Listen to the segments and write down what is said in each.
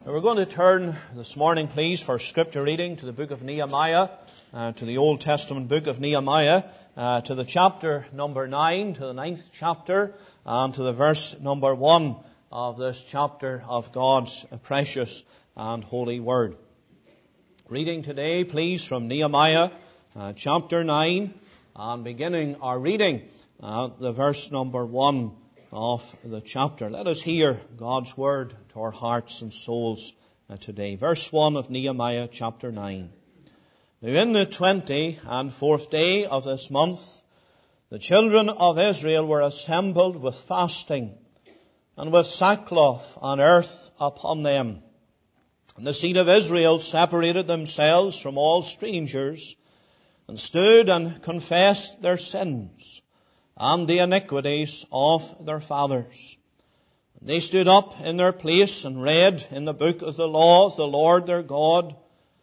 We're going to turn this morning, please, for scripture reading to the book of Nehemiah, to the Old Testament book of Nehemiah, to the chapter number 9, to the 9th chapter, and to the verse number 1 of this chapter of God's precious and holy word. Reading today, please, from Nehemiah chapter 9, and beginning our reading at the verse number 1 of the chapter. Let us hear God's word to our hearts and souls today. Verse 1 of Nehemiah chapter 9. Now in the 24th day of this month, the children of Israel were assembled with fasting and with sackcloth and earth upon them. And the seed of Israel separated themselves from all strangers and stood and confessed their sins and the iniquities of their fathers. And they stood up in their place and read in the book of the law of the Lord their God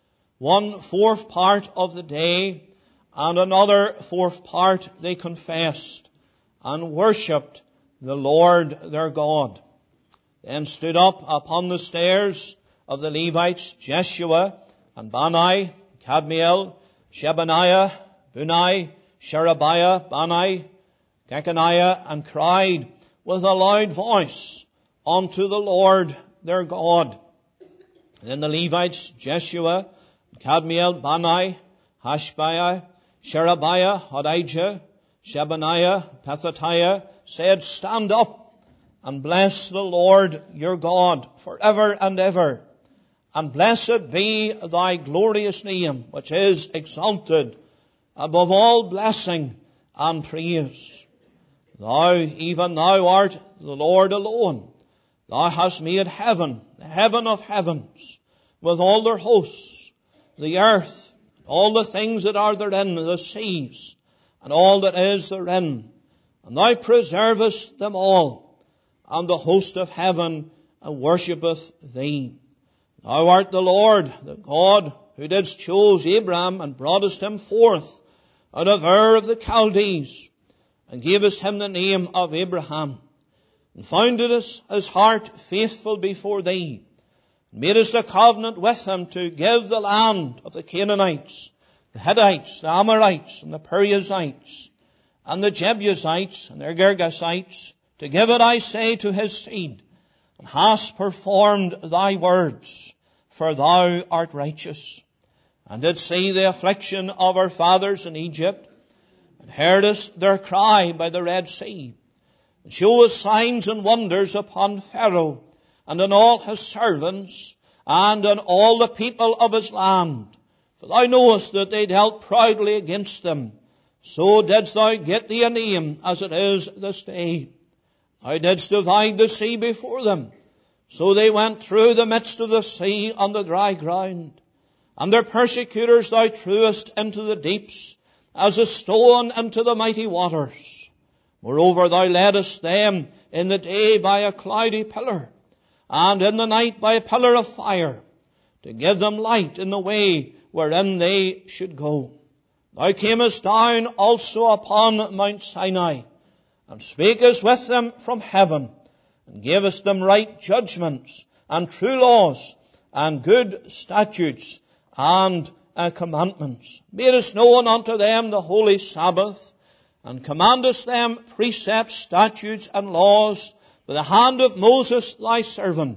1/4 part of the day, and another 4th part they confessed and worshipped the Lord their God. Then stood up upon the stairs of the Levites Jeshua and Bani, Kadmiel, Shebaniah, Bunai, Sherebiah, Bani, Jeconiah, and cried with a loud voice unto the Lord their God. Then the Levites Jeshua, Kadmiel, Bani, Hashbiah, Sherebiah, Hodijah, Shebaniah, Pethathiah said, Stand up and bless the Lord your God forever and ever. And blessed be thy glorious name, which is exalted above all blessing and praise. Thou, even thou art the Lord alone. Thou hast made heaven, the heaven of heavens, with all their hosts, the earth, all the things that are therein, the seas, and all that is therein. And thou preservest them all, and the host of heaven worshippeth thee. Thou art the Lord, the God, who didst choose Abraham and broughtest him forth out of Ur of the Chaldees, and gavest him the name of Abraham, and foundedst his heart faithful before thee, and madest a covenant with him to give the land of the Canaanites, the Hittites, the Amorites, and the Perizzites, and the Jebusites, and the Girgashites, to give it, I say, to his seed, and hast performed thy words, for thou art righteous, and didst see the affliction of our fathers in Egypt, and heardest their cry by the Red Sea, and showest signs and wonders upon Pharaoh, and on all his servants, and on all the people of his land. For thou knowest that they dealt proudly against them. So didst thou get thee a name, as it is this day. Thou didst divide the sea before them. So they went through the midst of the sea on the dry ground. And their persecutors thou threwest into the deeps, as a stone into the mighty waters. Moreover, thou leddest them in the day by a cloudy pillar, and in the night by a pillar of fire, to give them light in the way wherein they should go. Thou camest down also upon Mount Sinai, and spakest with them from heaven, and gavest them right judgments, and true laws, and good statutes, and commandments. Madest known unto them the holy Sabbath, and commandest them precepts, statutes, and laws by the hand of Moses thy servant,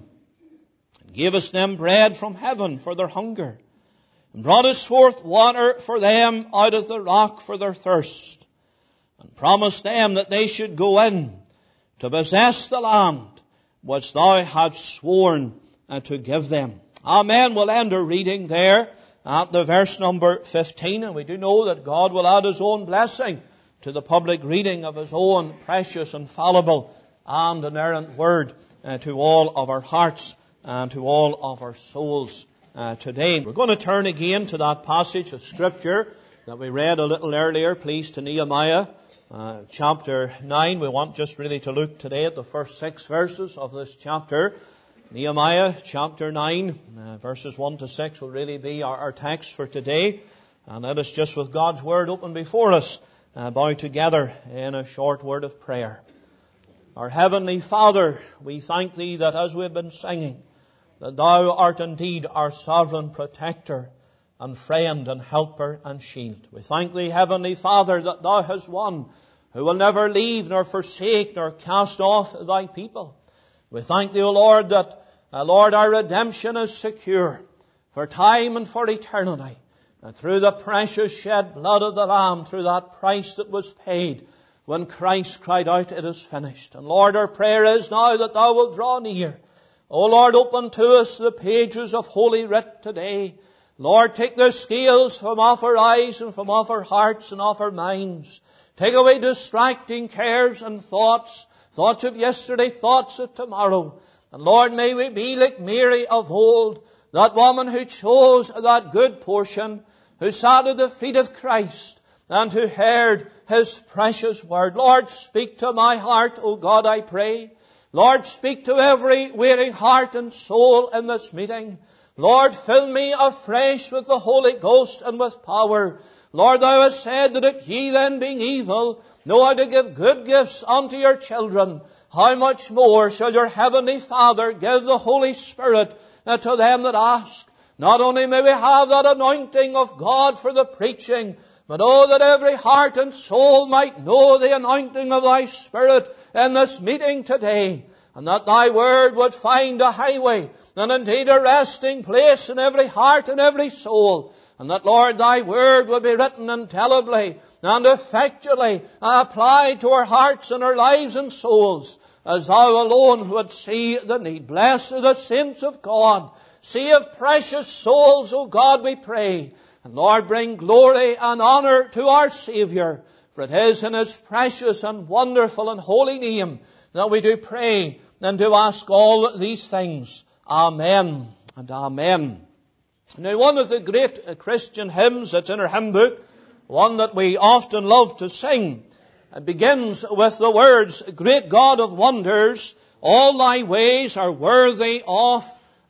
and gavest them bread from heaven for their hunger, and broughtest forth water for them out of the rock for their thirst, and promised them that they should go in to possess the land which thou hadst sworn to give them. Amen. We'll end our reading there at the verse number 15, and we do know that God will add his own blessing to the public reading of his own precious, infallible, and inerrant word to all of our hearts and to all of our souls today. We're going to turn again to that passage of Scripture that we read a little earlier, please, to Nehemiah chapter 9. We want just really to look today at the first 6 verses of this chapter. Nehemiah chapter 9, verses 1 to 6 will really be our text for today. And let us just, with God's word open before us, bow together in a short word of prayer. Our Heavenly Father, we thank Thee that as we've been singing, that Thou art indeed our sovereign protector and friend and helper and shield. We thank Thee, Heavenly Father, that Thou hast one who will never leave nor forsake nor cast off Thy people. We thank Thee, O Lord, that, Lord, our redemption is secure for time and for eternity. And through the precious shed blood of the Lamb, through that price that was paid when Christ cried out, "It is finished." And Lord, our prayer is now that Thou wilt draw near. O Lord, open to us the pages of Holy Writ today. Lord, take the scales from off our eyes and from off our hearts and off our minds. Take away distracting cares and thoughts of yesterday, thoughts of tomorrow. And Lord, may we be like Mary of old, that woman who chose that good portion, who sat at the feet of Christ and who heard His precious word. Lord, speak to my heart, O God, I pray. Lord, speak to every waiting heart and soul in this meeting. Lord, fill me afresh with the Holy Ghost and with power. Lord, Thou hast said that if ye then, being evil, know how to give good gifts unto your children, how much more shall your Heavenly Father give the Holy Spirit to them that ask. Not only may we have that anointing of God for the preaching, but oh, that every heart and soul might know the anointing of Thy Spirit in this meeting today, and that Thy Word would find a highway and indeed a resting place in every heart and every soul, and that, Lord, Thy Word would be written indelibly and effectually applied to our hearts and our lives and souls, as Thou alone would see the need. Bless the saints of God. Save precious souls, O God, we pray. And Lord, bring glory and honor to our Saviour, for it is in His precious and wonderful and holy name that we do pray and do ask all these things. Amen and amen. Now, one of the great Christian hymns that's in our hymn book, one that we often love to sing, it begins with the words, "Great God of wonders, all Thy ways are worthy of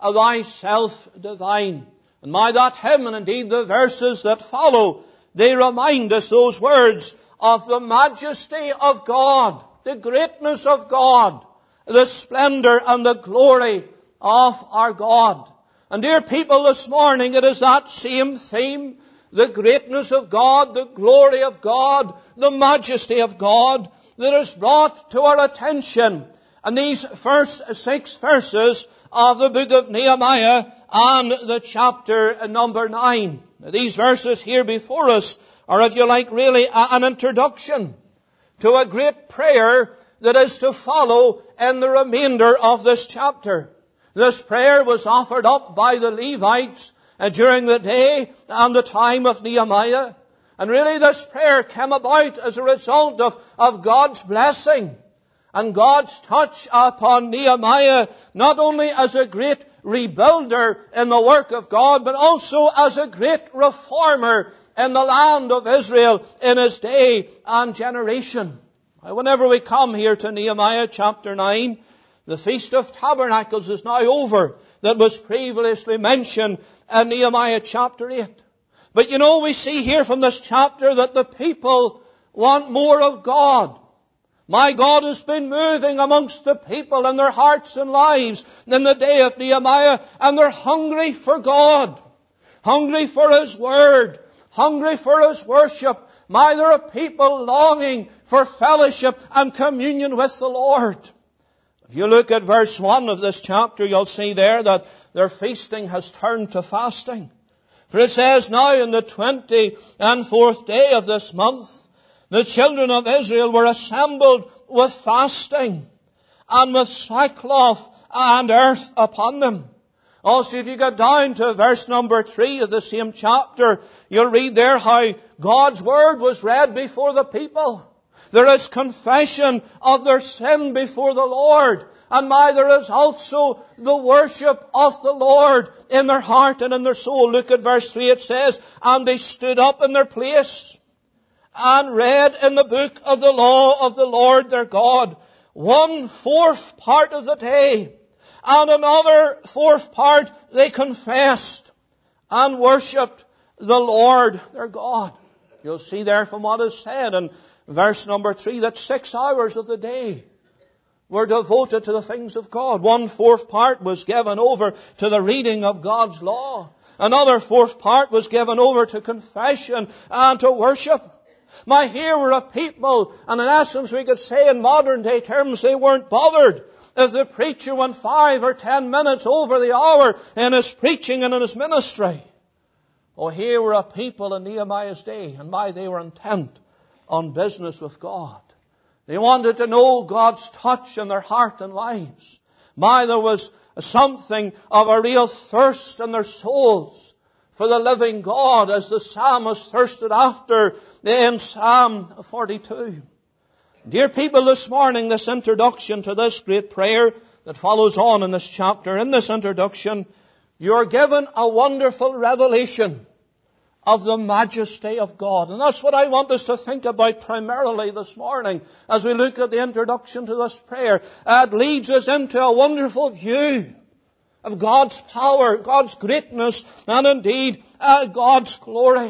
Thyself divine." And by that hymn, and indeed the verses that follow, they remind us, those words, of the majesty of God, the greatness of God, the splendor and the glory of our God. And dear people, this morning it is that same theme, the greatness of God, the glory of God, the majesty of God, that is brought to our attention in these first 6 verses of the book of Nehemiah and the chapter number 9. These verses here before us are, if you like, really an introduction to a great prayer that is to follow in the remainder of this chapter. This prayer was offered up by the Levites during the day and the time of Nehemiah. And really this prayer came about as a result of God's blessing and God's touch upon Nehemiah, not only as a great rebuilder in the work of God, but also as a great reformer in the land of Israel in his day and generation. Whenever we come here to Nehemiah chapter 9, the Feast of Tabernacles is now over, that was previously mentioned in Nehemiah chapter 8. But you know, we see here from this chapter that the people want more of God. My God has been moving amongst the people in their hearts and lives in the day of Nehemiah, and they're hungry for God, hungry for His Word, hungry for His worship. There are people longing for fellowship and communion with the Lord. If you look at verse 1 of this chapter, you'll see there that their feasting has turned to fasting. For it says, "Now in the 24th day of this month, the children of Israel were assembled with fasting and with sackcloth and earth upon them." Also, if you go down to verse number 3 of the same chapter, you'll read there how God's Word was read before the people. There is confession of their sin before the Lord. And there is also the worship of the Lord in their heart and in their soul. Look at verse 3, it says, "And they stood up in their place and read in the book of the law of the Lord their God 1/4 part of the day. And another 1/4 part they confessed and worshipped the Lord their God." You'll see there from what is said in verse number 3 that 6 hours of the day were devoted to the things of God. 1/4 part was given over to the reading of God's law. Another 1/4 part was given over to confession and to worship. Here were a people, and in essence we could say in modern day terms, they weren't bothered if the preacher went 5 or 10 minutes over the hour in his preaching and in his ministry. Here were a people in Nehemiah's day, and they were intent on business with God. They wanted to know God's touch in their heart and lives. There was something of a real thirst in their souls for the living God, as the psalmist thirsted after in Psalm 42. Dear people, this morning, this introduction to this great prayer that follows on in this chapter, in this introduction, you are given a wonderful revelation of the majesty of God. And that's what I want us to think about primarily this morning as we look at the introduction to this prayer. It leads us into a wonderful view of God's power, God's greatness, and indeed God's glory.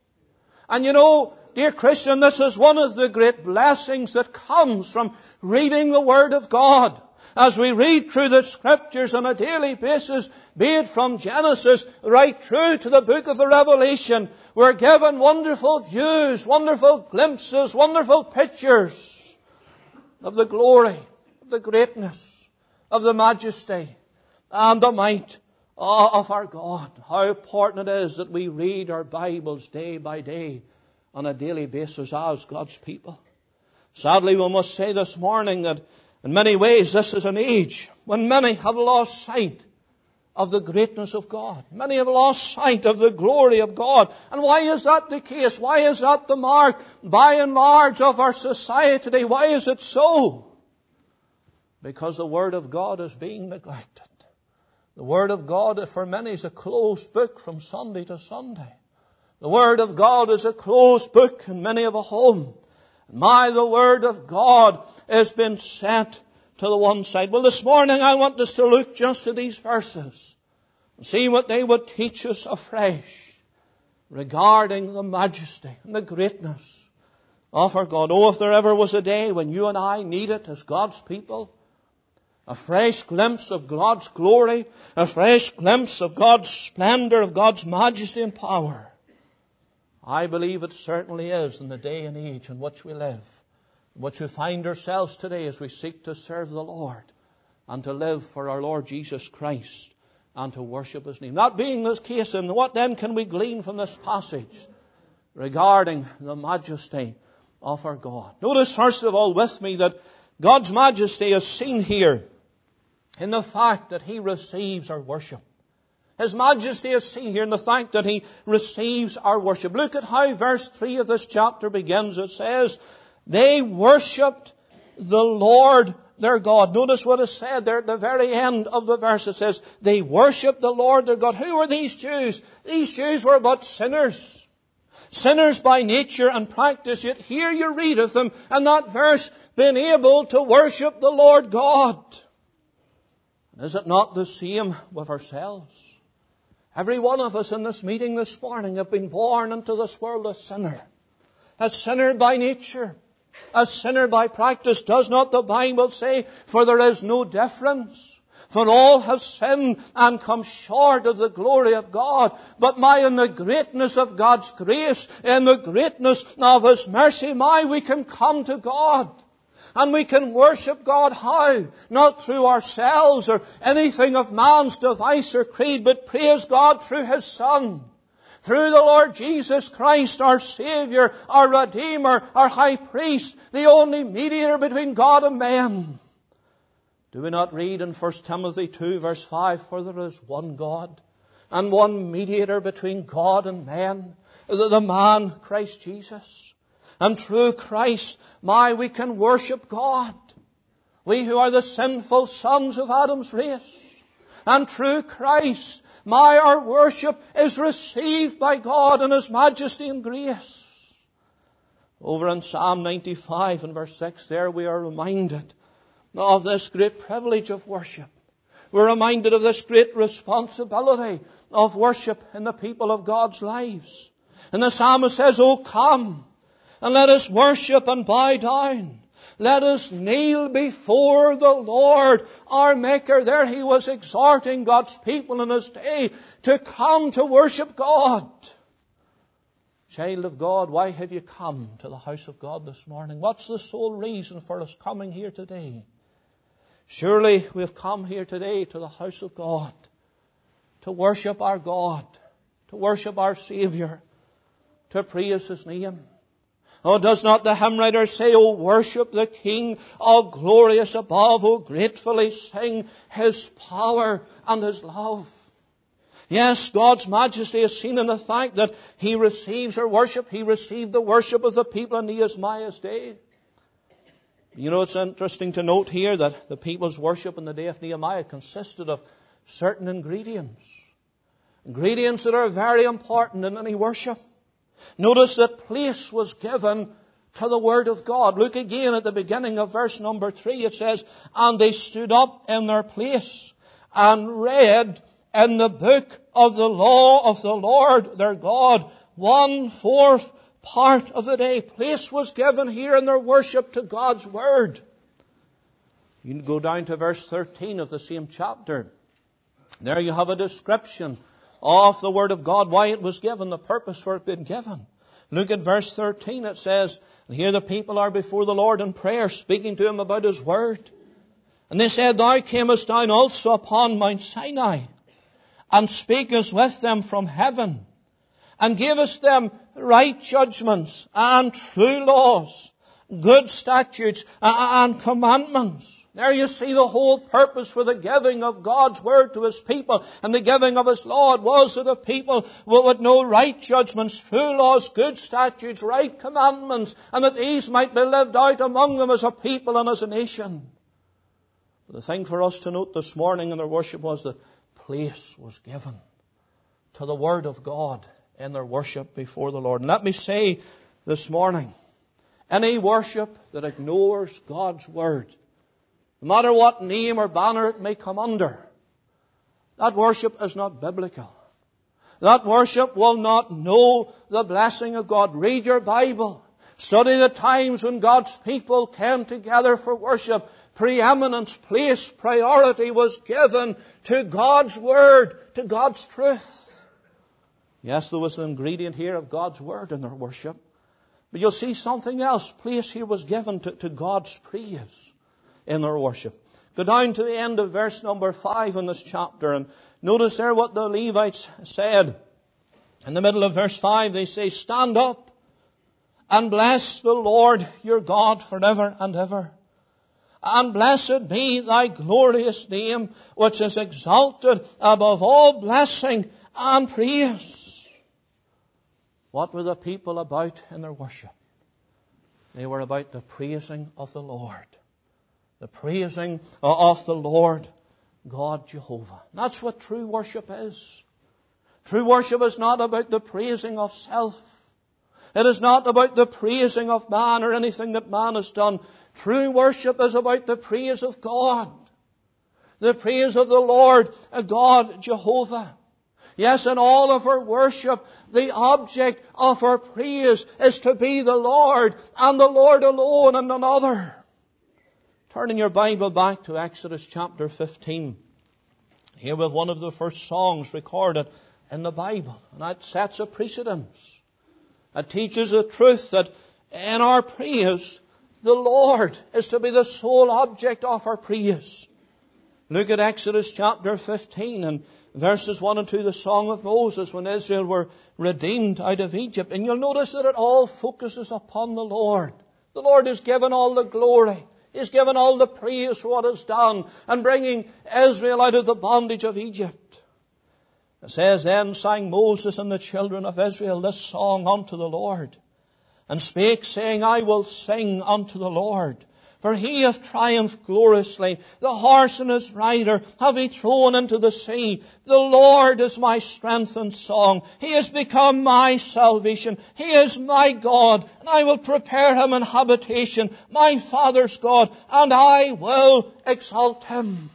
And dear Christian, this is one of the great blessings that comes from reading the Word of God. As we read through the Scriptures on a daily basis, be it from Genesis right through to the book of the Revelation, we're given wonderful views, wonderful glimpses, wonderful pictures of the glory, of the greatness, of the majesty and the might of our God. How important it is that we read our Bibles day by day on a daily basis as God's people. Sadly, we must say this morning that in many ways this is an age when many have lost sight of the greatness of God. Many have lost sight of the glory of God. And why is that the case? Why is that the mark, by and large, of our society today? Why is it so? Because the Word of God is being neglected. The Word of God for many is a closed book from Sunday to Sunday. The Word of God is a closed book in many of a home. The Word of God has been set to the one side. Well, this morning I want us to look just at these verses and see what they would teach us afresh regarding the majesty and the greatness of our God. If there ever was a day when you and I need it as God's people, a fresh glimpse of God's glory, a fresh glimpse of God's splendor, of God's majesty and power, I believe it certainly is in the day and age in which we live, in which we find ourselves today as we seek to serve the Lord and to live for our Lord Jesus Christ and to worship His name. That being the case, and what then can we glean from this passage regarding the majesty of our God? Notice first of all with me that God's majesty is seen here in the fact that He receives our worship. His majesty is seen here in the fact that He receives our worship. Look at how verse 3 of this chapter begins. It says, they worshipped the Lord their God. Notice what is said there at the very end of the verse. It says, they worshipped the Lord their God. Who were these Jews? These Jews were but sinners. Sinners by nature and practice. Yet here you read of them in that verse being able to worship the Lord God. And is it not the same with ourselves? Every one of us in this meeting this morning have been born into this world a sinner. A sinner by nature. A sinner by practice. Does not the Bible say, for there is no difference? For all have sinned and come short of the glory of God. But in the greatness of God's grace, in the greatness of His mercy, we can come to God. And we can worship God how? Not through ourselves or anything of man's device or creed, but praise God through His Son. Through the Lord Jesus Christ, our Savior, our Redeemer, our High Priest, the only mediator between God and man. Do we not read in 1 Timothy 2 verse 5, for there is one God and one mediator between God and man, the man Christ Jesus. And through Christ, we can worship God. We who are the sinful sons of Adam's race. And through Christ, our worship is received by God in His majesty and grace. Over in Psalm 95 and verse 6, there we are reminded of this great privilege of worship. We're reminded of this great responsibility of worship in the people of God's lives. And the psalmist says, "O come, and let us worship and bow down. Let us kneel before the Lord, our Maker. There he was exhorting God's people in his day to come to worship God. Child of God, why have you come to the house of God this morning? What's the sole reason for us coming here today? Surely we have come here today to the house of God to worship our God, to worship our Savior, to praise his name. Oh, does not the hymn writer say, "O worship the King, all glorious above, O gratefully sing his power and his love"? Yes, God's majesty is seen in the fact that he receives our worship. He received the worship of the people in Nehemiah's day. You know, it's interesting to note here that the people's worship in the day of Nehemiah consisted of certain ingredients. Ingredients that are very important in any worship. Notice that place was given to the Word of God. Look again at the beginning of verse number 3. It says, "And they stood up in their place and read in the book of the law of the Lord their God 1/4 part of the day." Place was given here in their worship to God's Word. You can go down to verse 13 of the same chapter. There you have a description of the Word of God, why it was given, the purpose for it being given. Look at verse 13. It says, and here the people are before the Lord in prayer, speaking to him about his Word. And they said, "Thou camest down also upon Mount Sinai, and speakest with them from heaven, and gavest them right judgments and true laws, good statutes and commandments." There you see the whole purpose for the giving of God's Word to his people and the giving of his law. It was that the people would know right judgments, true laws, good statutes, right commandments, and that these might be lived out among them as a people and as a nation. But the thing for us to note this morning in their worship was that place was given to the Word of God in their worship before the Lord. And let me say this morning, any worship that ignores God's Word, no matter what name or banner it may come under, that worship is not biblical. That worship will not know the blessing of God. Read your Bible. Study the times when God's people came together for worship. Preeminence, place, priority was given to God's Word, to God's truth. Yes, there was an ingredient here of God's Word in their worship. But you'll see something else. Place here was given to God's praise in their worship. Go down to the end of verse number 5 in this chapter and notice there what the Levites said. In the middle of verse 5 they say, "Stand up and bless the Lord your God forever and ever. And blessed be thy glorious name, which is exalted above all blessing and praise." What were the people about in their worship? They were about the praising of the Lord. The praising of the Lord God Jehovah. That's what true worship is. True worship is not about the praising of self. It is not about the praising of man or anything that man has done. True worship is about the praise of God. The praise of the Lord God Jehovah. Yes, in all of our worship, the object of our praise is to be the Lord and the Lord alone and none other. Turn in your Bible back to Exodus chapter 15. Here we have one of the first songs recorded in the Bible. And that sets a precedence. It teaches the truth that in our praise, the Lord is to be the sole object of our praise. Look at Exodus chapter 15 and verses 1 and 2, the Song of Moses when Israel were redeemed out of Egypt. And you'll notice that it all focuses upon the Lord. The Lord is given all the glory. He's given all the praise for what is done and bringing Israel out of the bondage of Egypt. It says, "Then sang Moses and the children of Israel this song unto the Lord, and spake, saying, I will sing unto the Lord. For he hath triumphed gloriously. The horse and his rider have he thrown into the sea. The Lord is my strength and song. He has become my salvation. He is my God, and I will prepare him an habitation, my father's God, and I will exalt him."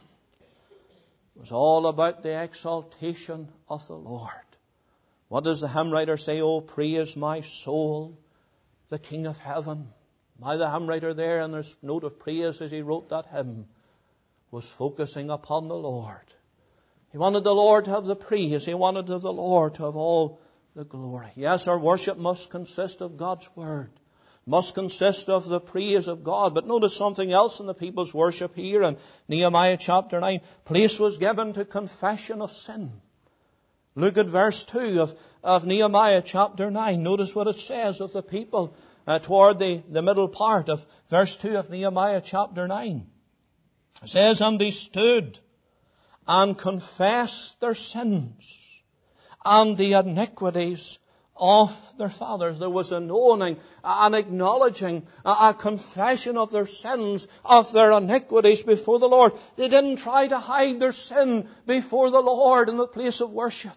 It was all about the exaltation of the Lord. What does the hymn writer say? "Oh, praise my soul, the King of heaven. Why the hymn writer there in his note of praise as he wrote that hymn was focusing upon the Lord. He wanted the Lord to have the praise. He wanted the Lord to have all the glory. Yes, our worship must consist of God's Word. Must consist of the praise of God. But notice something else in the people's worship here in Nehemiah chapter 9. Place was given to confession of sin. Look at verse 2 of Nehemiah chapter 9. Notice what it says of the people toward the middle part of verse 2 of Nehemiah chapter 9. It says, and they stood and confessed their sins and the iniquities of their fathers. There was an owning, an acknowledging, a confession of their sins, of their iniquities before the Lord. They didn't try to hide their sin before the Lord in the place of worship.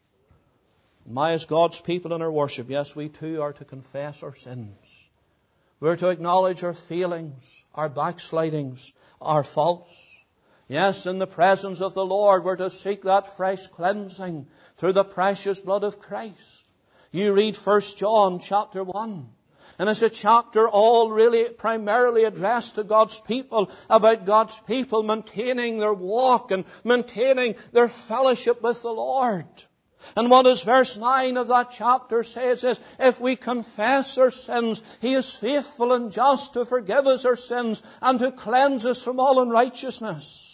As God's people in our worship, yes, we too are to confess our sins. We're to acknowledge our failings, our backslidings, our faults. Yes, in the presence of the Lord, we're to seek that fresh cleansing through the precious blood of Christ. You read 1 John chapter 1. And it's a chapter all really primarily addressed to God's people, about God's people maintaining their walk and maintaining their fellowship with the Lord. And what does verse 9 of that chapter say? It says, if we confess our sins, He is faithful and just to forgive us our sins and to cleanse us from all unrighteousness.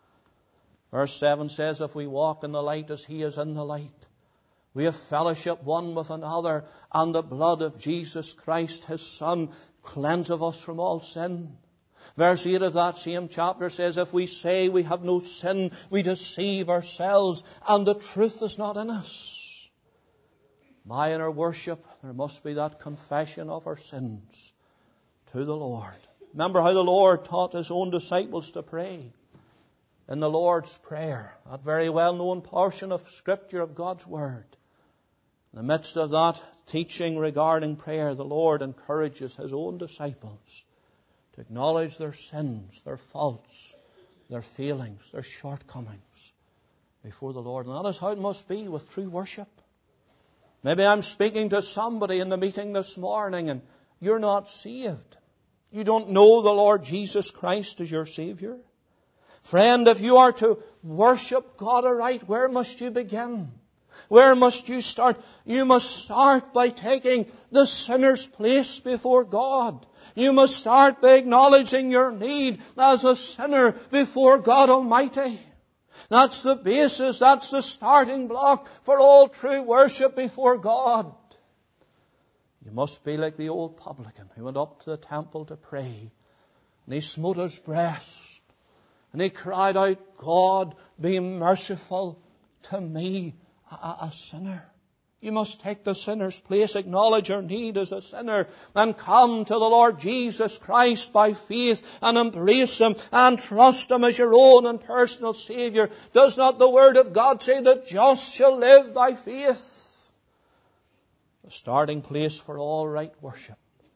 Verse 7 says, if we walk in the light as He is in the light, we have fellowship one with another, and the blood of Jesus Christ, His Son, cleanseth us from all sin. Verse 8 of that same chapter says, if we say we have no sin, we deceive ourselves, and the truth is not in us. In our worship, there must be that confession of our sins to the Lord. Remember how the Lord taught His own disciples to pray in the Lord's Prayer, that very well-known portion of Scripture of God's Word. In the midst of that teaching regarding prayer, the Lord encourages His own disciples to acknowledge their sins, their faults, their failings, their shortcomings before the Lord. And that is how it must be with true worship. Maybe I'm speaking to somebody in the meeting this morning and you're not saved. You don't know the Lord Jesus Christ as your Savior. Friend, if you are to worship God aright, where must you begin? Where must you start? You must start by taking the sinner's place before God. You must start by acknowledging your need as a sinner before God Almighty. That's the basis, that's the starting block for all true worship before God. You must be like the old publican who went up to the temple to pray. And he smote his breast. And he cried out, God, be merciful to me, a sinner. You must take the sinner's place, acknowledge your need as a sinner, and come to the Lord Jesus Christ by faith and embrace Him and trust Him as your own and personal Savior. Does not the Word of God say that just shall live by faith? The starting place for all right worship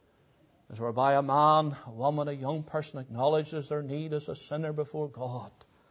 is whereby a man, a woman, a young person acknowledges their need as a sinner before God,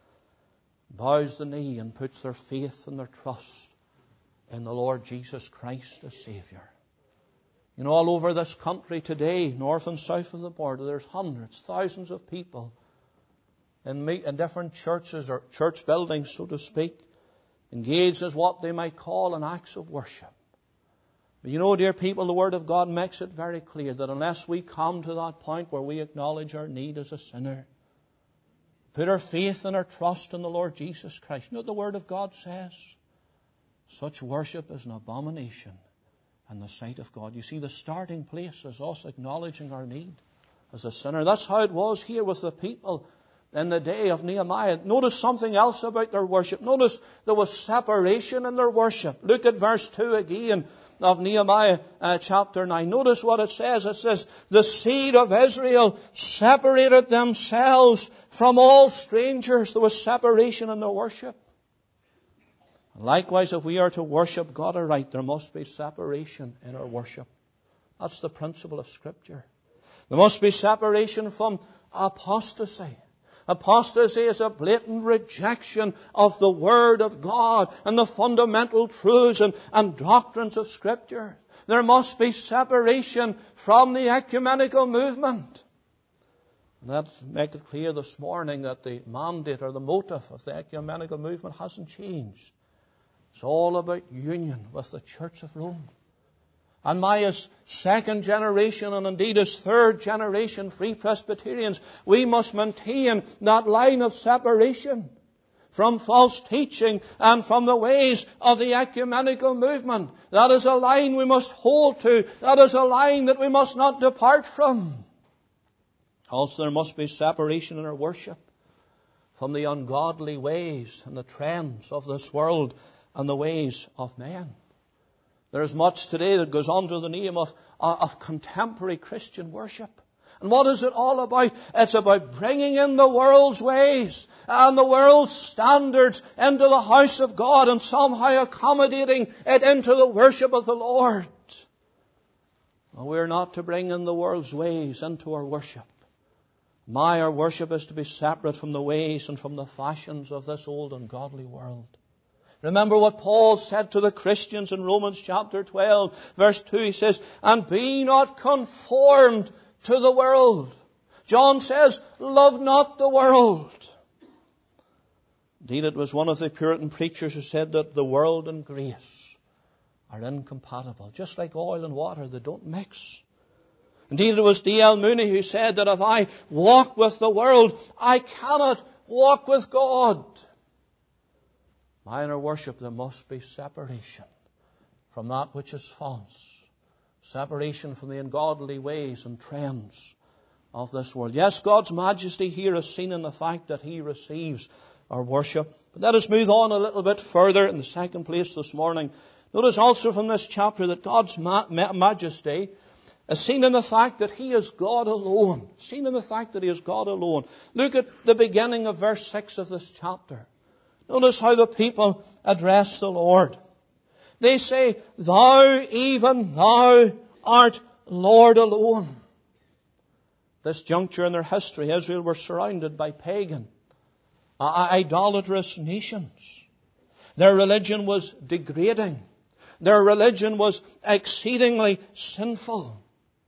bows the knee and puts their faith and their trust in the Lord Jesus Christ as Savior. You know, all over this country today, north and south of the border, there's hundreds, thousands of people in different churches or church buildings, so to speak, engaged as what they might call in acts of worship. But you know, dear people, the Word of God makes it very clear that unless we come to that point where we acknowledge our need as a sinner, put our faith and our trust in the Lord Jesus Christ, you know what the Word of God says? Such worship is an abomination in the sight of God. You see, the starting place is us acknowledging our need as a sinner. That's how it was here with the people in the day of Nehemiah. Notice something else about their worship. Notice there was separation in their worship. Look at verse 2 again of Nehemiah chapter 9. Notice what it says. It says, the seed of Israel separated themselves from all strangers. There was separation in their worship. Likewise, if we are to worship God aright, there must be separation in our worship. That's the principle of Scripture. There must be separation from apostasy. Apostasy is a blatant rejection of the Word of God and the fundamental truths and doctrines of Scripture. There must be separation from the ecumenical movement. And let's make it clear this morning that the mandate or the motive of the ecumenical movement hasn't changed. It's all about union with the Church of Rome. And my as second generation and indeed as third generation Free Presbyterians, we must maintain that line of separation from false teaching and from the ways of the ecumenical movement. That is a line we must hold to. That is a line that we must not depart from. Also, there must be separation in our worship from the ungodly ways and the trends of this world and the ways of men. There is much today that goes under the name of contemporary Christian worship. And what is it all about? It's about bringing in the world's ways and the world's standards into the house of God and somehow accommodating it into the worship of the Lord. Well, we're not to bring in the world's ways into our worship. Our worship is to be separate from the ways and from the fashions of this old ungodly world. Remember what Paul said to the Christians in Romans chapter 12, verse 2. He says, "And be not conformed to the world." John says, "Love not the world." Indeed, it was one of the Puritan preachers who said that the world and grace are incompatible. Just like oil and water, they don't mix. Indeed, it was D.L. Mooney who said that if I walk with the world, I cannot walk with God. In our worship, there must be separation from that which is false. Separation from the ungodly ways and trends of this world. Yes, God's majesty here is seen in the fact that He receives our worship. But let us move on a little bit further in the second place this morning. Notice also from this chapter that God's majesty is seen in the fact that He is God alone. Seen in the fact that He is God alone. Look at the beginning of verse 6 of this chapter. Notice how the people address the Lord. They say, "Thou, even Thou, art Lord alone." This juncture in their history, Israel were surrounded by pagan, idolatrous nations. Their religion was degrading. Their religion was exceedingly sinful.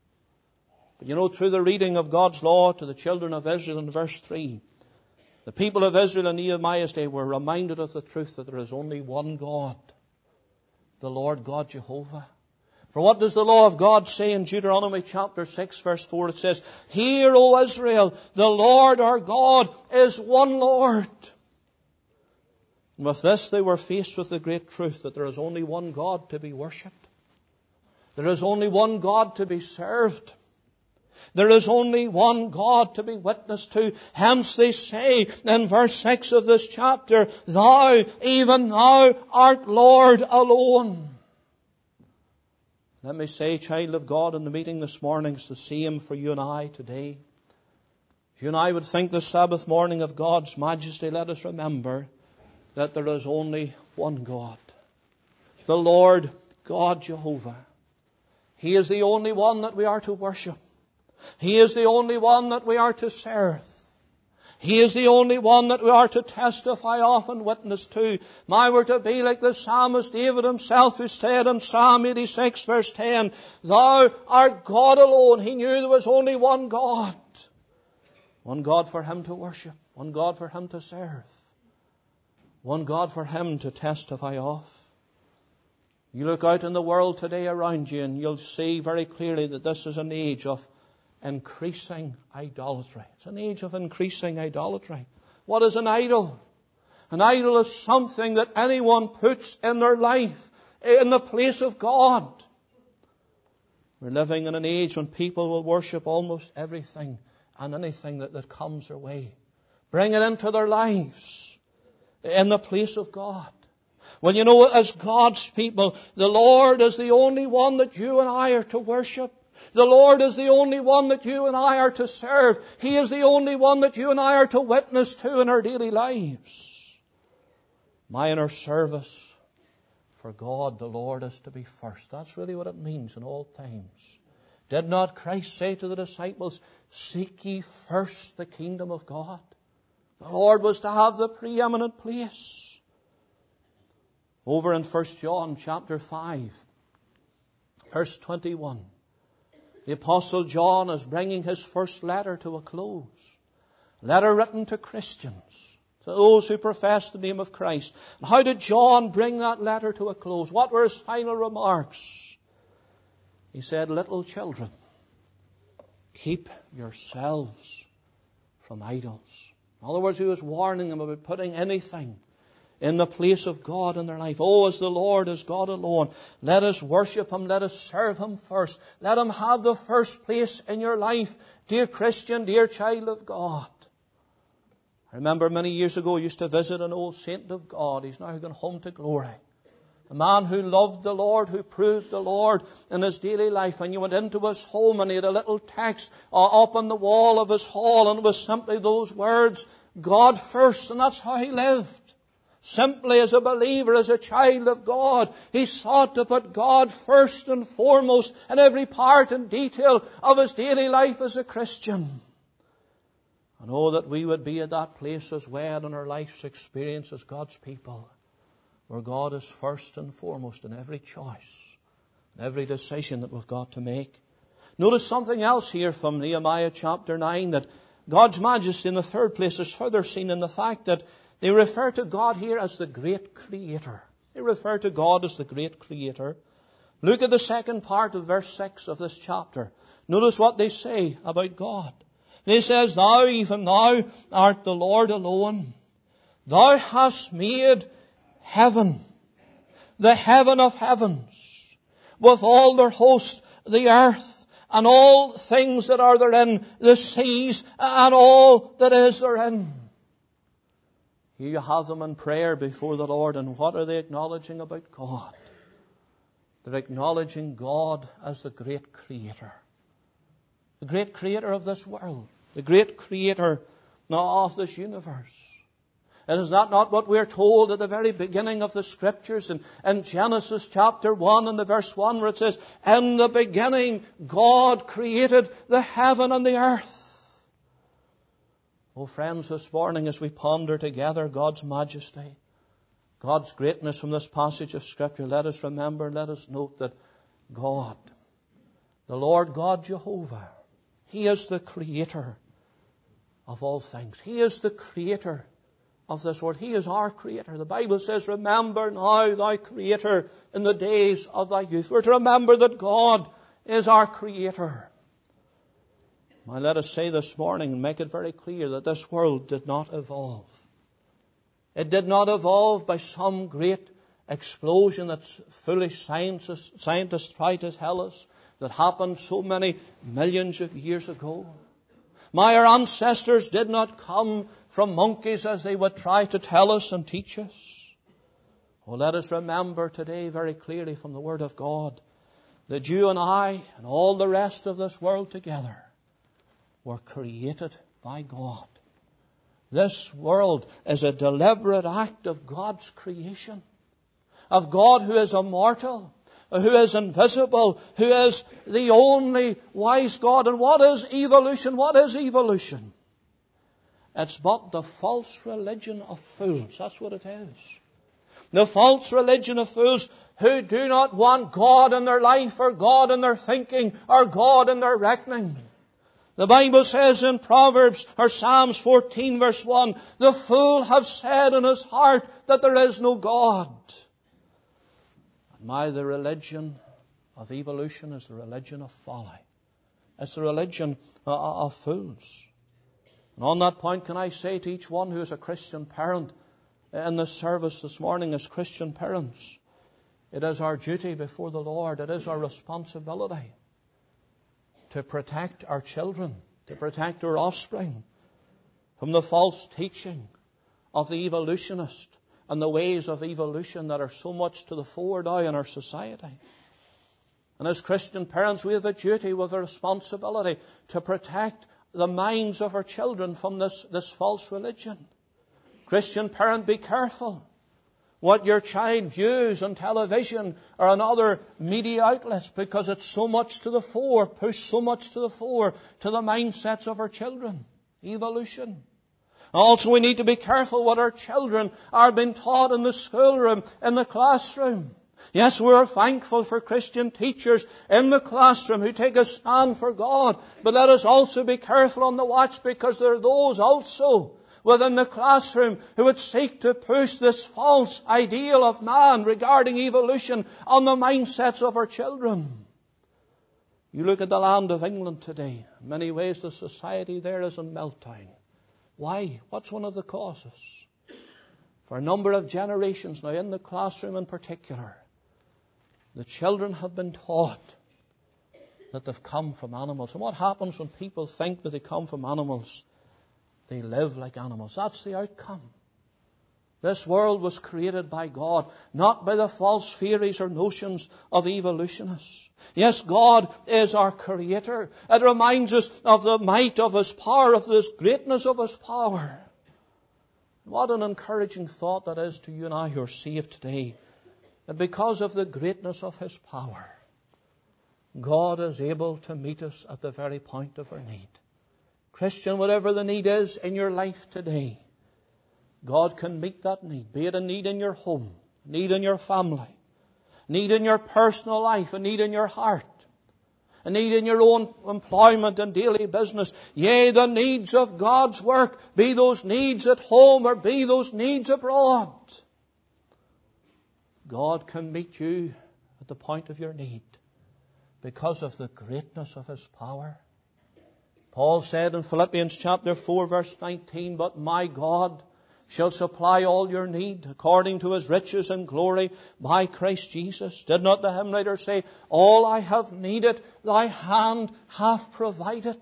But through the reading of God's law to the children of Israel in verse 3, the people of Israel in Nehemiah's day were reminded of the truth that there is only one God, the Lord God Jehovah. For what does the law of God say in Deuteronomy chapter 6 verse 4? It says, "Hear, O Israel, the Lord our God is one Lord." And with this they were faced with the great truth that there is only one God to be worshipped. There is only one God to be served. There is only one God to be witnessed to. Hence they say in verse 6 of this chapter, "Thou, even Thou, art Lord alone." Let me say, child of God, in the meeting this morning, it's the same for you and I today. If you and I would think the Sabbath morning of God's majesty, let us remember that there is only one God. The Lord God Jehovah. He is the only one that we are to worship. He is the only one that we are to serve. He is the only one that we are to testify of and witness to. We're to be like the psalmist David himself who said in Psalm 86 verse 10, "Thou art God alone." He knew there was only one God. One God for him to worship. One God for him to serve. One God for him to testify of. You look out in the world today around you and you'll see very clearly that this is an age of increasing idolatry. It's an age of increasing idolatry. What is an idol? An idol is something that anyone puts in their life in the place of God. We're living in an age when people will worship almost everything and anything that comes their way. Bring it into their lives in the place of God. Well, as God's people, the Lord is the only one that you and I are to worship. The Lord is the only one that you and I are to serve. He is the only one that you and I are to witness to in our daily lives. In our service for God, the Lord is to be first. That's really what it means in all times. Did not Christ say to the disciples, "Seek ye first the kingdom of God"? The Lord was to have the preeminent place. Over in 1 John chapter 5, Verse 21. The Apostle John is bringing his first letter to a close. A letter written to Christians, to those who profess the name of Christ. And how did John bring that letter to a close? What were his final remarks? He said, little children, keep yourselves from idols. In other words, he was warning them about putting anything in the place of God in their life. Oh, as the Lord is God alone, let us worship Him, let us serve Him first. Let Him have the first place in your life, dear Christian, dear child of God. I remember many years ago I used to visit an old saint of God. He's now gone home to glory. A man who loved the Lord, who proved the Lord in his daily life. And you went into his home and he had a little text up on the wall of his hall, and it was simply those words, God first. And that's how he lived. Simply as a believer, as a child of God, he sought to put God first and foremost in every part and detail of his daily life as a Christian. And oh, that we would be at that place as well in our life's experience as God's people, where God is first and foremost in every choice, in every decision that we've got to make. Notice something else here from Nehemiah chapter 9, that God's majesty in the third place is further seen in the fact that they refer to God here as the great creator. They refer to God as the great creator. Look at the second part of verse 6 of this chapter. Notice what they say about God. They says, Thou, even thou, art the Lord alone. Thou hast made heaven, the heaven of heavens, with all their host, the earth, and all things that are therein, the seas, and all that is therein. Here you have them in prayer before the Lord, and what are they acknowledging about God? They're acknowledging God as the great creator. The great creator of this world. The great creator of this universe. And is that not what we're told at the very beginning of the Scriptures in Genesis chapter 1 and the verse 1, where it says, In the beginning God created the heaven and the earth. Oh friends, this morning as we ponder together God's majesty, God's greatness from this passage of Scripture, let us remember, let us note that God, the Lord God Jehovah, He is the creator of all things. He is the creator of this world. He is our creator. The Bible says, Remember now thy creator in the days of thy youth. We're to remember that God is our creator. Now let us say this morning and make it very clear that this world did not evolve. It did not evolve by some great explosion that foolish scientists try to tell us that happened so many millions of years ago. Our ancestors did not come from monkeys as they would try to tell us and teach us. Oh, let us remember today very clearly from the Word of God that you and I and all the rest of this world together were created by God. This world is a deliberate act of God's creation, of God who is immortal, who is invisible, who is the only wise God. And what is evolution? What is evolution? It's but the false religion of fools. That's what it is. The false religion of fools who do not want God in their life, or God in their thinking, or God in their reckoning. The Bible says in Proverbs, or Psalms 14 verse 1, the fool have said in his heart that there is no God. And the religion of evolution is the religion of folly. It's the religion of fools. And on that point, can I say to each one who is a Christian parent in this service this morning, as Christian parents, it is our duty before the Lord, it is our responsibility to protect our children, to protect our offspring from the false teaching of the evolutionist and the ways of evolution that are so much to the fore now in our society. And as Christian parents, we have a duty, we have a responsibility to protect the minds of our children from this false religion. Christian parent, be careful what your child views on television or on other media outlets, because it's so much to the fore, pushed so much to the fore to the mindsets of our children. Evolution. Also, we need to be careful what our children are being taught in the schoolroom, in the classroom. Yes, we're thankful for Christian teachers in the classroom who take a stand for God. But let us also be careful on the watch, because there are those also within the classroom who would seek to push this false ideal of man regarding evolution on the mindsets of our children. You look at the land of England today. In many ways the society there is in meltdown. Why? What's one of the causes? For a number of generations now, in the classroom in particular, the children have been taught that they've come from animals. And what happens when people think that they come from animals? They live like animals. That's the outcome. This world was created by God, not by the false theories or notions of evolutionists. Yes, God is our Creator. It reminds us of the might of His power, of the greatness of His power. What an encouraging thought that is to you and I who are saved today. That because of the greatness of His power, God is able to meet us at the very point of our need. Christian, whatever the need is in your life today, God can meet that need. Be it a need in your home, a need in your family, a need in your personal life, a need in your heart, a need in your own employment and daily business. Yea, the needs of God's work, be those needs at home or be those needs abroad. God can meet you at the point of your need because of the greatness of His power. Paul said in Philippians chapter 4 verse 19, "But my God shall supply all your need according to His riches and glory by Christ Jesus." Did not the hymn writer say, "All I have needed, thy hand hath provided"?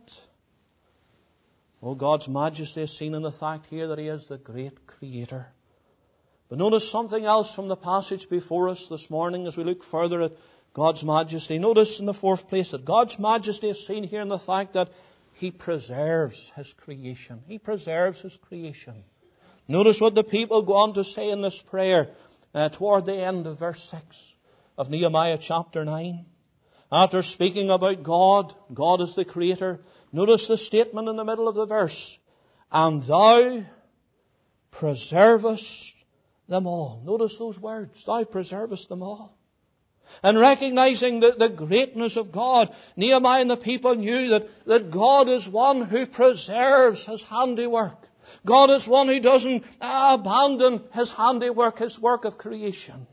Oh, God's majesty is seen in the fact here that He is the great Creator. But notice something else from the passage before us this morning as we look further at God's majesty. Notice in the fourth place that God's majesty is seen here in the fact that He preserves His creation. He preserves His creation. Notice what the people go on to say in this prayer toward the end of verse 6 of Nehemiah chapter 9. After speaking about God, God is the Creator, notice the statement in the middle of the verse, "And thou preservest them all." Notice those words, "Thou preservest them all." And recognizing the greatness of God, Nehemiah and the people knew that God is one who preserves His handiwork. God is one who doesn't abandon His handiwork, His work of creation.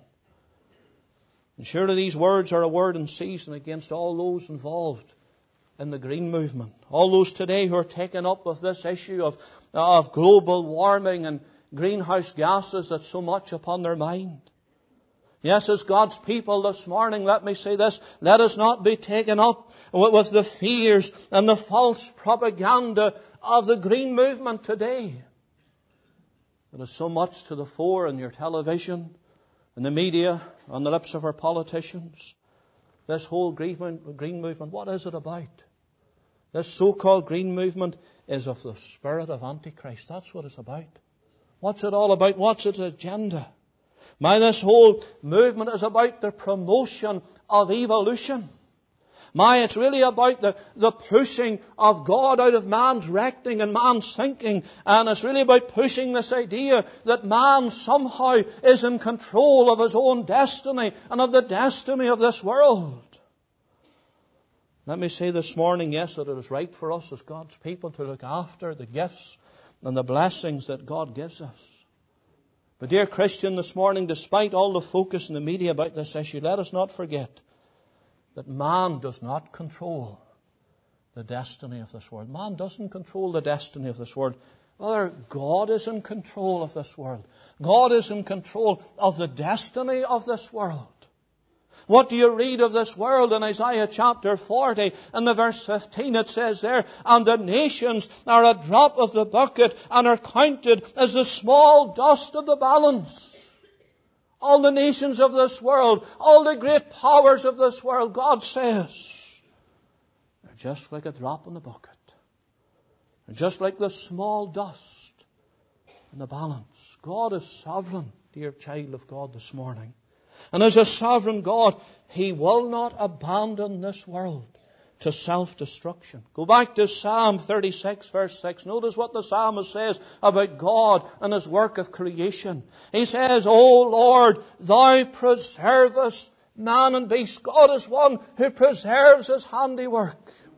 And surely these words are a word in season against all those involved in the green movement. All those today who are taken up with this issue of global warming and greenhouse gases that's so much upon their mind. Yes, as God's people this morning, let me say this, let us not be taken up with the fears and the false propaganda of the green movement today. There is so much to the fore in your television, in the media, on the lips of our politicians. This whole green movement, what is it about? This so-called green movement is of the spirit of Antichrist. That's what it's about. What's it all about? What's its agenda? This whole movement is about the promotion of evolution. It's really about the pushing of God out of man's reckoning and man's thinking. And it's really about pushing this idea that man somehow is in control of his own destiny and of the destiny of this world. Let me say this morning, yes, that it is right for us as God's people to look after the gifts and the blessings that God gives us. But dear Christian, this morning, despite all the focus in the media about this issue, let us not forget that man does not control the destiny of this world. Man doesn't control the destiny of this world. Rather, God is in control of this world. God is in control of the destiny of this world. What do you read of this world in Isaiah chapter 40 and the verse 15? It says there, "And the nations are a drop of the bucket and are counted as the small dust of the balance." All the nations of this world, all the great powers of this world, God says, they're just like a drop in the bucket. And just like the small dust in the balance. God is sovereign, dear child of God, this morning. And as a sovereign God, He will not abandon this world to self-destruction. Go back to Psalm 36 verse 6. Notice what the psalmist says about God and His work of creation. He says, O Lord, Thou preservest man and beast. God is one who preserves His handiwork.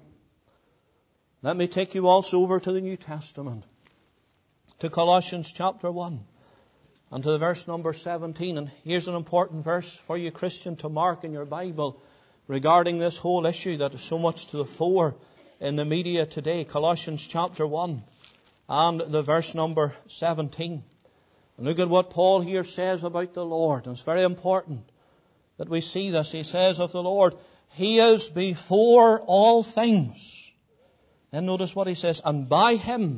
Let me take you also over to the New Testament, to Colossians chapter 1 and to the verse number 17. And here's an important verse for you, Christian, to mark in your Bible regarding this whole issue that is so much to the fore in the media today. Colossians chapter 1 and the verse number 17. And look at what Paul here says about the Lord. And it's very important that we see this. He says of the Lord, He is before all things. Then notice what he says, and by Him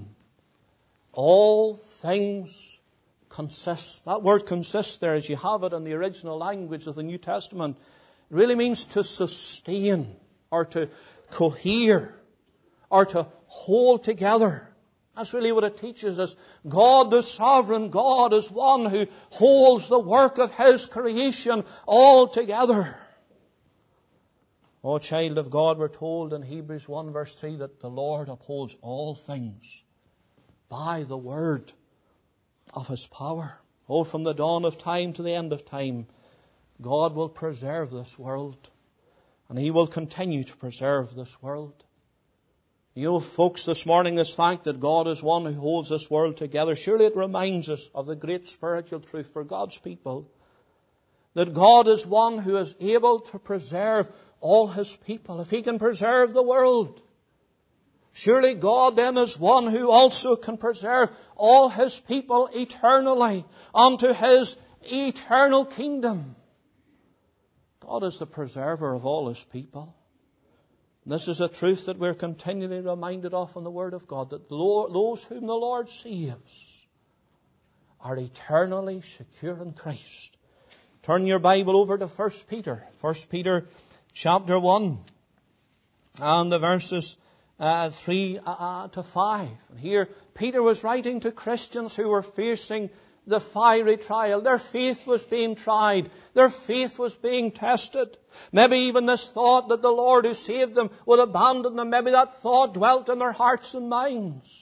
all things consist. That word consist there, as you have it in the original language of the New Testament, it really means to sustain or to cohere or to hold together. That's really what it teaches us. God, the sovereign God, is one who holds the work of His creation all together. Oh, child of God, we're told in Hebrews 1 verse 3 that the Lord upholds all things by the word of His power. Oh, from the dawn of time to the end of time, God will preserve this world, and He will continue to preserve this world. You know, folks, this morning, this fact that God is one who holds this world together, surely it reminds us of the great spiritual truth for God's people, that God is one who is able to preserve all His people. If He can preserve the world, surely God then is one who also can preserve all His people eternally unto His eternal kingdom. God is the preserver of all His people. And this is a truth that we're continually reminded of in the Word of God, that those whom the Lord saves are eternally secure in Christ. Turn your Bible over to 1 Peter. 1 Peter chapter 1 and the verses 3 to 5. And here Peter was writing to Christians who were facing the fiery trial. Their faith was being tried. Their faith was being tested. Maybe even this thought that the Lord who saved them would abandon them, maybe that thought dwelt in their hearts and minds.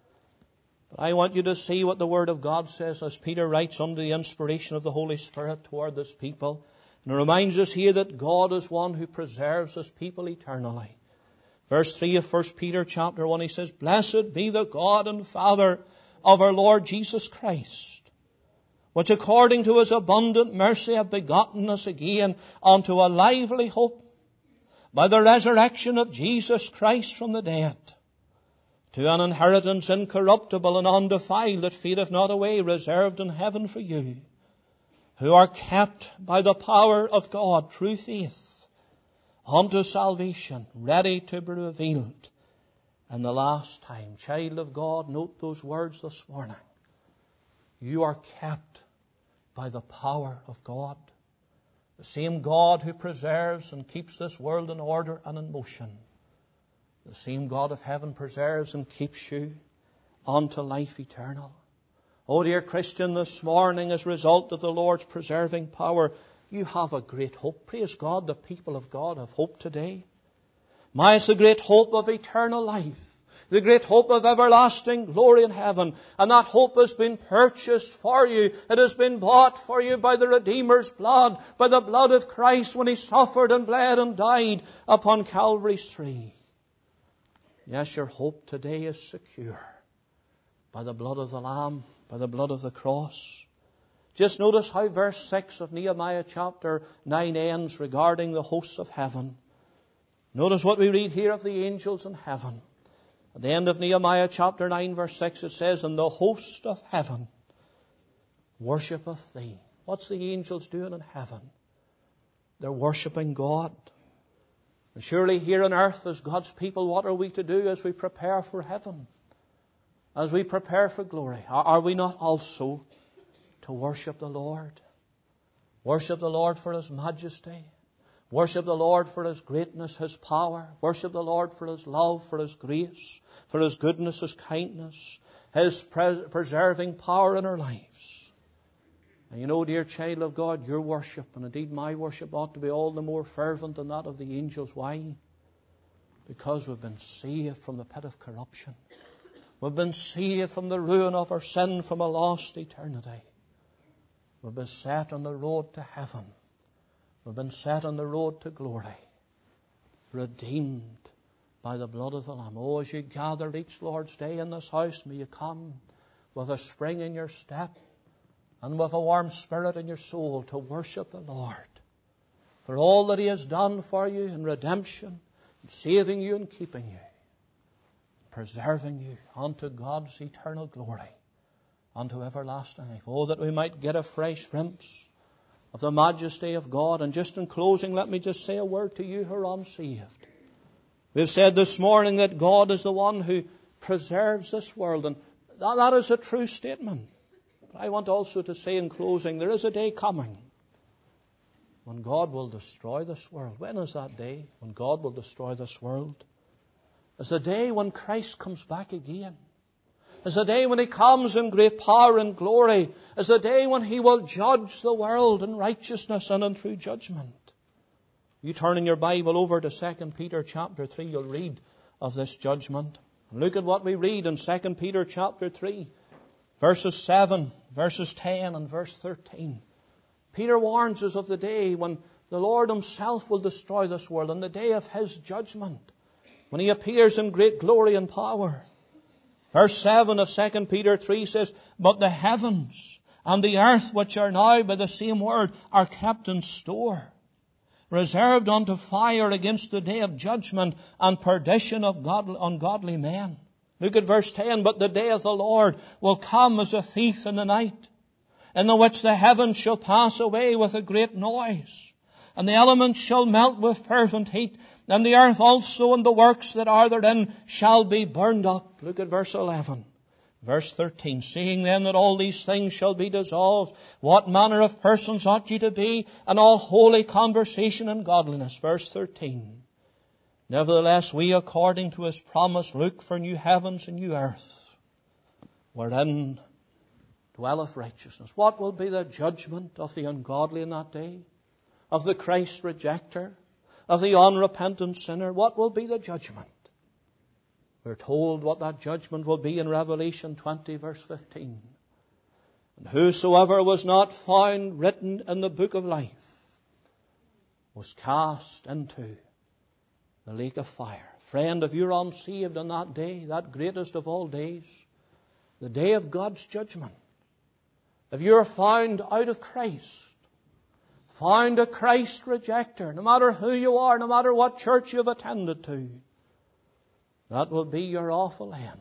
But I want you to see what the Word of God says as Peter writes under the inspiration of the Holy Spirit toward this people. And it reminds us here that God is one who preserves His people eternally. Verse 3 of 1 Peter chapter 1, he says, Blessed be the God and Father of our Lord Jesus Christ, which according to His abundant mercy have begotten us again unto a lively hope by the resurrection of Jesus Christ from the dead, to an inheritance incorruptible and undefiled that fadeth not away, reserved in heaven for you, who are kept by the power of God through faith unto salvation, ready to be revealed in the last time. Child of God, note those words this morning. You are kept by the power of God. The same God who preserves and keeps this world in order and in motion. The same God of heaven preserves and keeps you unto life eternal. Oh, dear Christian, this morning, as a result of the Lord's preserving power, you have a great hope. Praise God, the people of God have hope today. It's the great hope of eternal life. The great hope of everlasting glory in heaven. And that hope has been purchased for you. It has been bought for you by the Redeemer's blood, by the blood of Christ when He suffered and bled and died upon Calvary's tree. Yes, your hope today is secure by the blood of the Lamb, by the blood of the cross. Just notice how verse 6 of Nehemiah chapter 9 ends regarding the hosts of heaven. Notice what we read here of the angels in heaven. At the end of Nehemiah chapter 9 verse 6 it says, And the host of heaven worshipeth Thee. What's the angels doing in heaven? They're worshipping God. And surely here on earth as God's people, what are we to do as we prepare for heaven? As we prepare for glory? Are we not also to worship the Lord? Worship the Lord for His majesty. Worship the Lord for His greatness, His power. Worship the Lord for His love, for His grace, for His goodness, His kindness, His preserving power in our lives. And you know, dear child of God, your worship, and indeed my worship, ought to be all the more fervent than that of the angels. Why? Because we've been saved from the pit of corruption. We've been saved from the ruin of our sin, from a lost eternity. We've been set on the road to heaven. We've been set on the road to glory. Redeemed by the blood of the Lamb. Oh, as you gather each Lord's Day in this house, may you come with a spring in your step and with a warm spirit in your soul to worship the Lord for all that He has done for you in redemption, in saving you and keeping you, preserving you unto God's eternal glory, unto everlasting life. Oh, that we might get a fresh glimpse of the majesty of God. And just in closing, let me just say a word to you who are unsaved. We've said this morning that God is the one who preserves this world, and that is a true statement. But I want also to say in closing, there is a day coming when God will destroy this world. When is that day when God will destroy this world? It's the day when Christ comes back again. It's the day when He comes in great power and glory. It's the day when He will judge the world in righteousness and in true judgment. You turn in your Bible over to 2 Peter chapter 3, you'll read of this judgment. Look at what we read in 2 Peter chapter 3, verses 7, verses 10 and verse 13. Peter warns us of the day when the Lord Himself will destroy this world, on the day of His judgment, when He appears in great glory and power. Verse 7 of 2 Peter 3 says, "But the heavens and the earth, which are now by the same word, are kept in store, reserved unto fire against the day of judgment and perdition of ungodly men." Look at verse 10. "But the day of the Lord will come as a thief in the night, in the which the heavens shall pass away with a great noise, and the elements shall melt with fervent heat, and the earth also and the works that are therein shall be burned up." Look at verse 11. Verse 13, "Seeing then that all these things shall be dissolved, what manner of persons ought ye to be in all holy conversation and godliness?" Verse 13, "Nevertheless we, according to His promise, look for new heavens and new earth, wherein dwelleth righteousness." What will be the judgment of the ungodly in that day? Of the Christ rejecter? Of the unrepentant sinner? What will be the judgment? We're told what that judgment will be in Revelation 20 verse 15. "And whosoever was not found written in the book of life was cast into the lake of fire." Friend, if you're unsaved on that day, that greatest of all days, the day of God's judgment, if you're found out of Christ, found a Christ rejecter, no matter who you are, no matter what church you've attended to, that will be your awful end,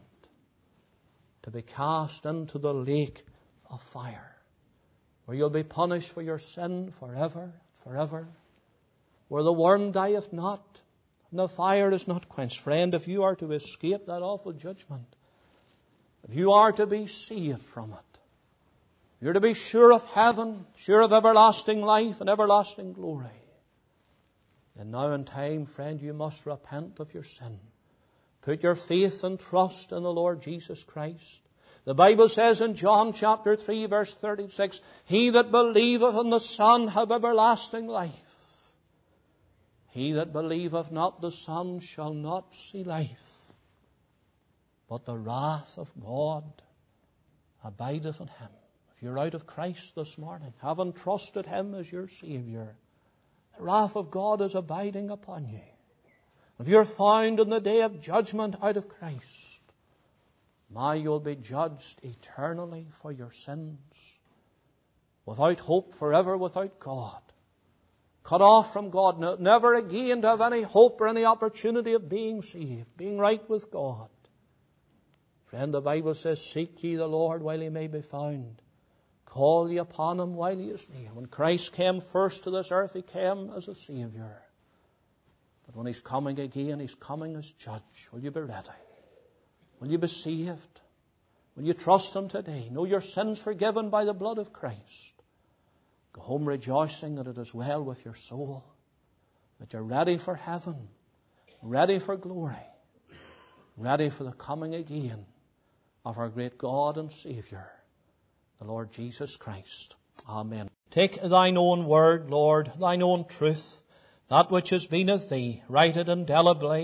to be cast into the lake of fire, where you'll be punished for your sin forever, forever, where the worm dieth not, and the fire is not quenched. Friend, if you are to escape that awful judgment, if you are to be saved from it, if you're to be sure of heaven, sure of everlasting life and everlasting glory, then now in time, friend, you must repent of your sin. Put your faith and trust in the Lord Jesus Christ. The Bible says in John chapter 3 verse 36, "He that believeth in the Son have everlasting life. He that believeth not the Son shall not see life, but the wrath of God abideth on him." If you're out of Christ this morning, haven't trusted Him as your Savior, the wrath of God is abiding upon you. If you're found in the day of judgment out of Christ, now you'll be judged eternally for your sins, without hope, forever without God, cut off from God, never again to have any hope or any opportunity of being saved, being right with God. Friend, the Bible says, "Seek ye the Lord while He may be found. Call ye upon Him while He is near." When Christ came first to this earth, He came as a Savior. But when He's coming again, He's coming as Judge. Will you be ready? Will you be saved? Will you trust Him today? Know your sins forgiven by the blood of Christ. Go home rejoicing that it is well with your soul, that you're ready for heaven, ready for glory, ready for the coming again of our great God and Savior, the Lord Jesus Christ. Amen. Take Thine own word, Lord, Thine own truth, that which has been of Thee, write it indelibly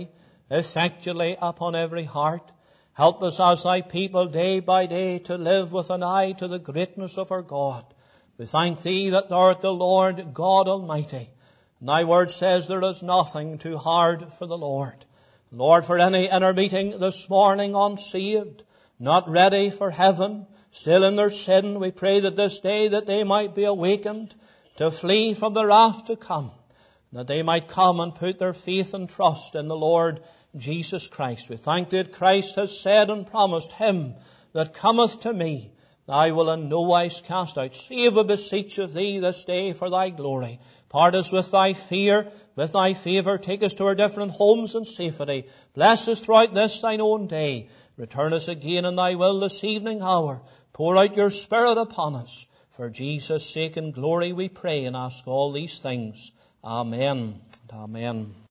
effectually upon every heart. Help us as thy people day by day to live with an eye to the greatness of our God. We thank thee that thou art the Lord God Almighty. And thy word says there is nothing too hard for the Lord. Lord, for any in our meeting this morning unsaved, not ready for heaven, still in their sin, we pray that this day that they might be awakened to flee from the wrath to come, that they might come and put their faith and trust in the Lord Jesus Christ. We thank thee that Christ has said and promised, him that cometh to me, I will in no wise cast out. Save, I beseech of thee this day for thy glory. Part us with thy fear, with thy favour. Take us to our different homes in safety. Bless us throughout this thine own day. Return us again in thy will this evening hour. Pour out your Spirit upon us. For Jesus' sake and glory we pray and ask all these things. Amen. Amen.